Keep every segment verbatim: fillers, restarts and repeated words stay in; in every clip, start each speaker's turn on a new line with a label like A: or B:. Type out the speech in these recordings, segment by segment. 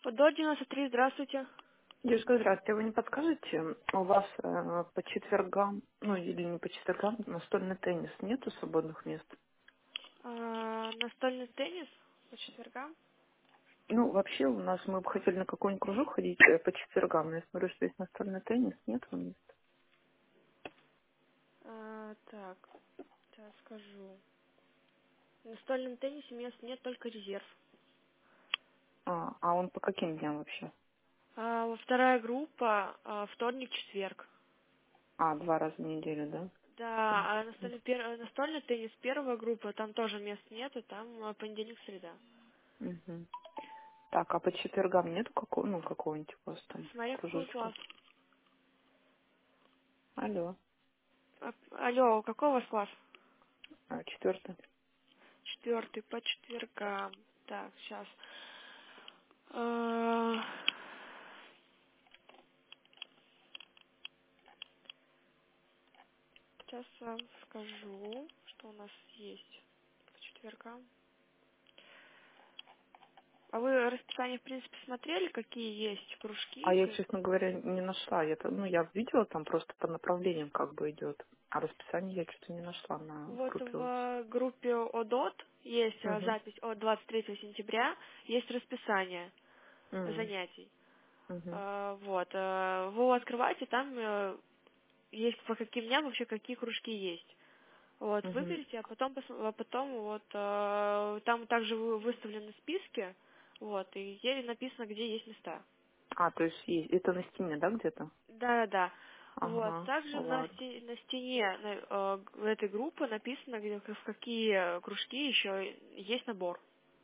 A: До девяносто три, здравствуйте.
B: Девушка, здравствуйте. Вы не подскажете, у вас э, по четвергам, ну или не по четвергам, настольный теннис, нету свободных мест?
A: А, настольный теннис по четвергам.
B: Ну, вообще у нас, мы бы хотели на какой-нибудь кружок ходить э, по четвергам, но я смотрю, что есть настольный теннис, нет мест.
A: А, так, сейчас скажу. В настольном теннисе мест нет, только резерв.
B: А, а он по каким дням вообще?
A: А, во вторая группа, а, вторник, четверг.
B: А, два раза в неделю, да?
A: Да, а настольный, пер- настольный теннис первая группа, там тоже мест нету, там а, понедельник, среда.
B: Мгм. Так, а по четвергам нету какого, ну, какого-нибудь у вас там
A: Смотри, какой
B: кружочка?
A: класс.
B: Алло,
A: А, алло, какой у вас класс?
B: а, четвертый.
A: Четвертый по четвергам. Так, сейчас. Сейчас вам скажу, что у нас есть по четвергам. А вы расписание, в принципе, смотрели, какие есть
B: А
A: кружки?
B: я,
A: Как-
B: честно говоря, не нашла. Я, ну, я видела там просто по направлениям как бы идет. А расписание я что-то не нашла на
A: Вот
B: группе у вас.
A: в группе ОДОТ есть а,
B: Угу.
A: запись от двадцать третьего сентября, есть расписание
B: Угу.
A: занятий.
B: Угу.
A: А, Вот. а, Вы его открываете, там э, есть по каким дням вообще какие кружки есть. Вот,
B: Угу.
A: выберите, а потом, пос- а потом вот э, там также вы- выставлены списки, вот, и где написано, где есть места.
B: А, то есть есть. Это на стене, да, где-то?
A: Да, да, да. Вот.
B: Ага,
A: Также на,
B: ладно.
A: сте- на стене на, э, г- этой группы написано, где, в какие кружки еще есть набор.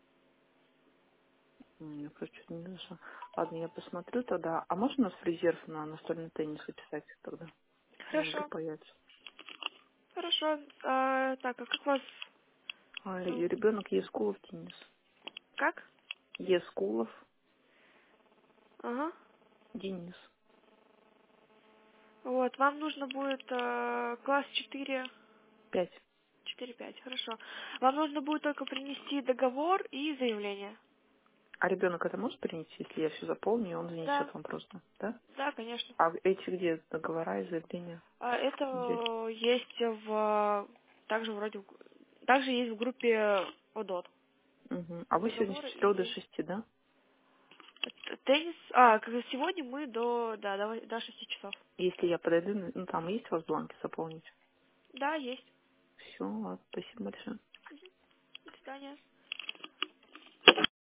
B: М, Я просто что-то не нашла. Ладно, я посмотрю тогда. А можно нас в резерв на настольный теннис записать тогда? Может быть,
A: Хорошо,
B: появится.
A: хорошо. А, так, а как вас...
B: А,
A: э,
B: и ребенок Ескулов теннис.
A: Как?
B: Ескулов
A: Ага.
B: Денис.
A: Вот, вам нужно будет э, класс четыре,
B: Пять.
A: четыре, пять, хорошо. Вам нужно будет только принести договор и заявление.
B: А ребенок это может принести, если я все заполню, и он
A: Да,
B: занесет вам просто, да?
A: да, конечно.
B: А эти где договора и заявления?
A: А это
B: Где?
A: э, есть в... Также вроде... в- Также есть в группе ОДОТ.
B: Мгм. А вы сегодня с
A: Договоры и
B: четырех до
A: заявление.
B: шести, да?
A: Т- Теннис... А, как раз сегодня мы до... Да, до, во- до шести часов.
B: Если я подойду, ну ну, там есть у вас бланки заполнить?
A: Да, есть.
B: Все, ладно, спасибо большое.
A: До свидания.